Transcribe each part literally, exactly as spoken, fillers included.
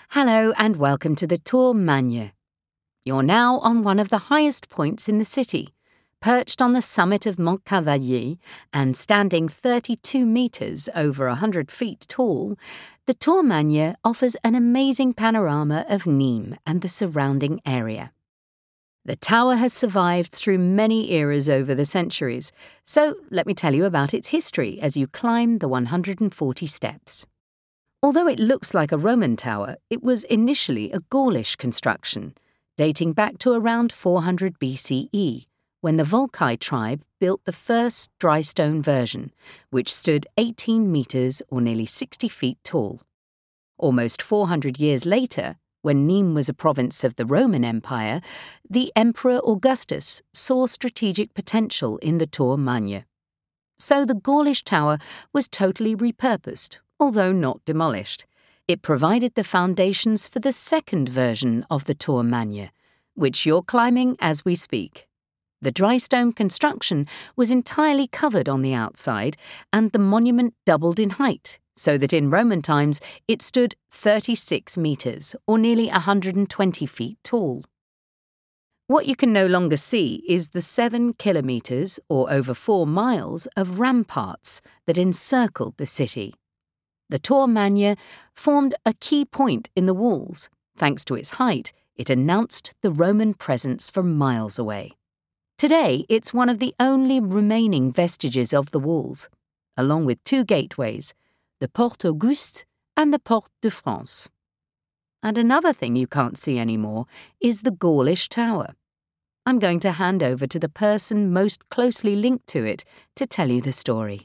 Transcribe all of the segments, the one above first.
Hello and welcome to the Tour Magne. You're now on one of the highest points in the city, perched on the summit of Mont Cavalier and standing thirty-two metres over one hundred feet tall. The Tour Magne offers an amazing panorama of Nîmes and the surrounding area. The tower has survived through many eras over the centuries, so let me tell you about its history as you climb the one hundred forty steps. Although it looks like a Roman tower, it was initially a Gaulish construction, dating back to around four hundred B C E, when the Volcae tribe built the first dry stone version, which stood eighteen metres or nearly sixty feet tall. Almost four hundred years later, when Nîmes was a province of the Roman Empire, the Emperor Augustus saw strategic potential in the Tour Magne. So the Gaulish tower was totally repurposed, although not demolished. It provided the foundations for the second version of the Tour Magne, which you're climbing as we speak. The dry stone construction was entirely covered on the outside, and the monument doubled in height, so that in Roman times it stood thirty-six metres, or nearly one hundred twenty feet tall. What you can no longer see is the seven kilometres, or over four miles, of ramparts that encircled the city. The Tour Magne formed a key point in the walls. Thanks to its height, it announced the Roman presence from miles away. Today, it's one of the only remaining vestiges of the walls, along with two gateways, the Porte Auguste and the Porte de France. And another thing you can't see anymore is the Gaulish Tower. I'm going to hand over to the person most closely linked to it to tell you the story.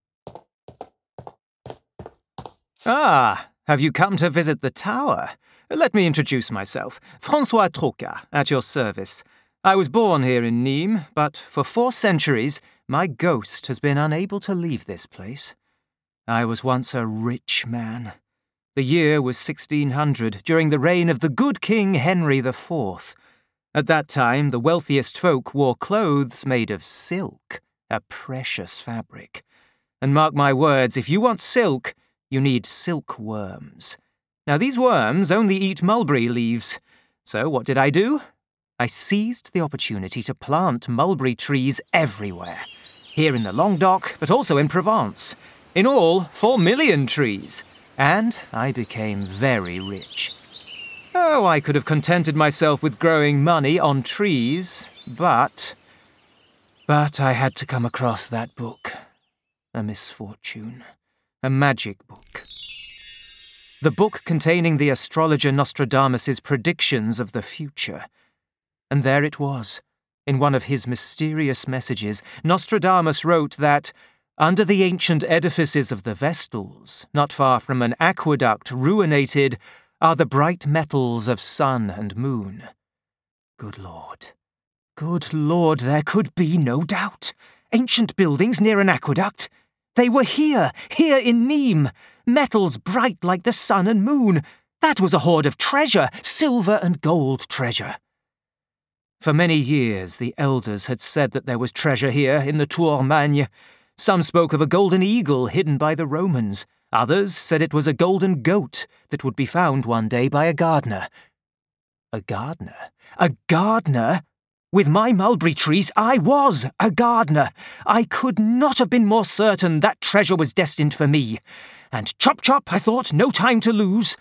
Ah, have you come to visit the tower? Let me introduce myself. François Troca, at your service. I was born here in Nîmes, but for four centuries my ghost has been unable to leave this place. I was once a rich man. The year was sixteen hundred, during the reign of the good King Henry the Fourth. At that time, the wealthiest folk wore clothes made of silk, a precious fabric. And mark my words, if you want silk, you need silkworms. Now, these worms only eat mulberry leaves. So what did I do? I seized the opportunity to plant mulberry trees everywhere. Here in the Languedoc, but also in Provence. In all, four million trees. And I became very rich. Oh, I could have contented myself with growing money on trees, but... But I had to come across that book. A misfortune. A magic book. The book containing the astrologer Nostradamus' predictions of the future. And there it was. In one of his mysterious messages, Nostradamus wrote that, under the ancient edifices of the Vestals, not far from an aqueduct ruinated, are the bright metals of sun and moon. Good Lord. Good Lord, there could be no doubt. Ancient buildings near an aqueduct. They were here, here in Nîmes, metals bright like the sun and moon. That was a hoard of treasure, silver and gold treasure. For many years the elders had said that there was treasure here in the Tour Magne. Some spoke of a golden eagle hidden by the Romans. Others said it was a golden goat that would be found one day by a gardener. A gardener? A gardener? With my mulberry trees, I was a gardener. I could not have been more certain that treasure was destined for me. And chop chop, I thought, no time to lose.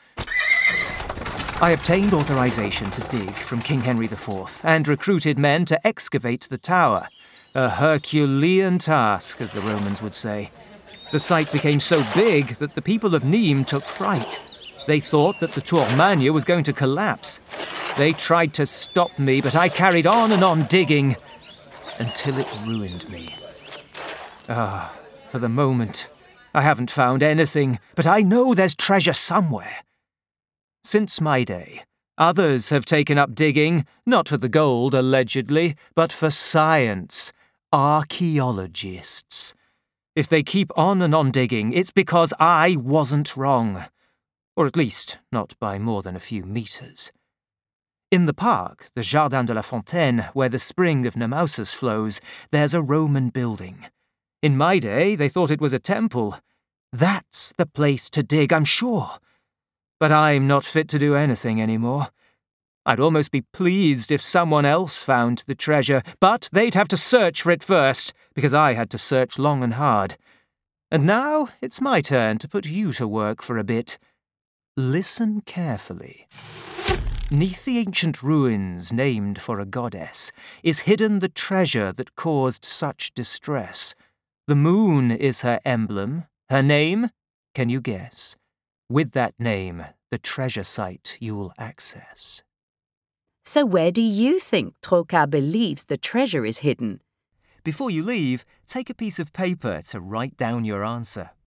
I obtained authorization to dig from King Henry the Fourth and recruited men to excavate the tower. A Herculean task, as the Romans would say. The site became so big that the people of Nîmes took fright. They thought that the Tour Magne was going to collapse. They tried to stop me, but I carried on and on digging, until it ruined me. Ah, for the moment, I haven't found anything, but I know there's treasure somewhere. Since my day, others have taken up digging, not for the gold, allegedly, but for science, archaeologists. If they keep on and on digging, it's because I wasn't wrong. Or at least, not by more than a few metres. In the park, the Jardin de la Fontaine, where the spring of Nemausus flows, there's a Roman building. In my day, they thought it was a temple. That's the place to dig, I'm sure. but I'm not fit to do anything anymore. I'd almost be pleased if someone else found the treasure, but they'd have to search for it first, because I had to search long and hard. And now it's my turn to put you to work for a bit. Listen carefully. 'Neath the ancient ruins named for a goddess is hidden the treasure that caused such distress. The moon is her emblem. Her name? Can you guess? With that name, the treasure site you'll access. So where do you think Troca believes the treasure is hidden? Before you leave, take a piece of paper to write down your answer.